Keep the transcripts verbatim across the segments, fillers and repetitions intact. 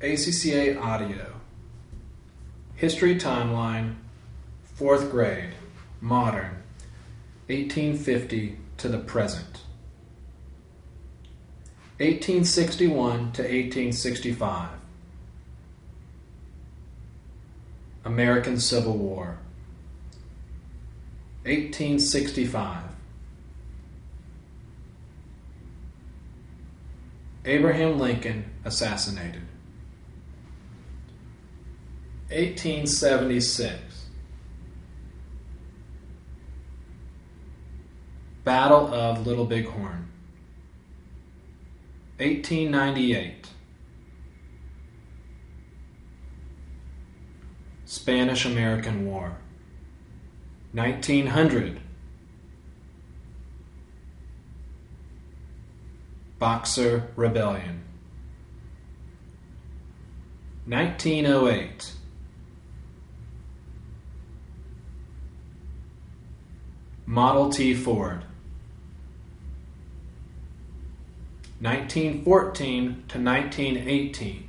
A C C A Audio. History Timeline, fourth grade, modern, eighteen fifty to the present. eighteen sixty-one to eighteen sixty-five. American Civil War. eighteen sixty-five. Abraham Lincoln assassinated. eighteen seventy-six. Battle of Little Bighorn. eighteen ninety-eight. Spanish-American War. nineteen hundred. Boxer Rebellion. nineteen oh eight. Model T Ford. nineteen fourteen to nineteen eighteen.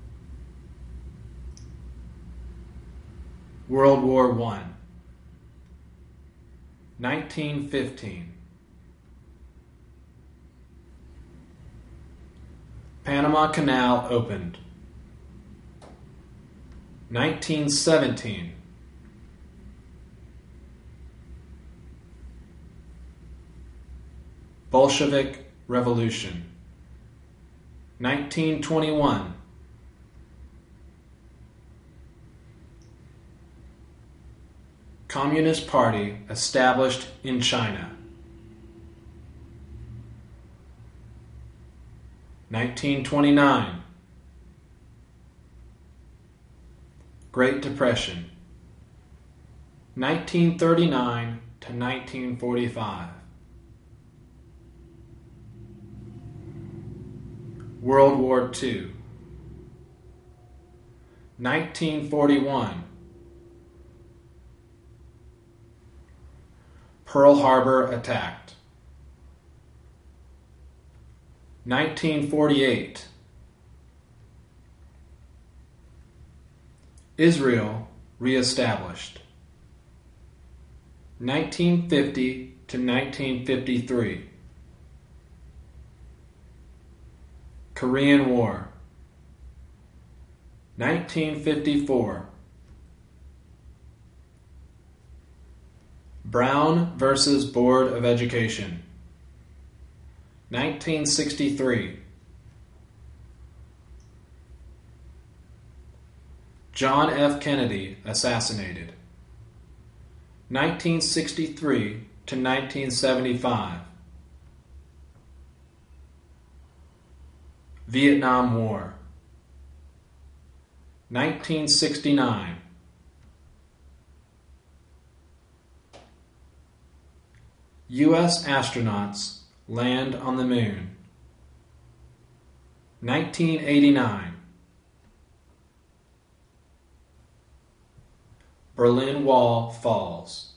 World War One. nineteen fifteen. Panama Canal opened. nineteen seventeen. Bolshevik Revolution. nineteen twenty-one. Communist Party established in China. nineteen twenty-nine. Great Depression. nineteen thirty-nine to nineteen forty-five. World War Two. nineteen forty-one. Pearl Harbor attacked. nineteen forty-eight. Israel reestablished. nineteen fifty to nineteen fifty-three. Korean War. nineteen fifty-four. Brown versus Board of Education. nineteen sixty-three. John F. Kennedy assassinated. nineteen sixty-three to nineteen seventy-five. Vietnam War. nineteen sixty-nine. U S astronauts land on the moon. nineteen eighty-nine. Berlin Wall falls.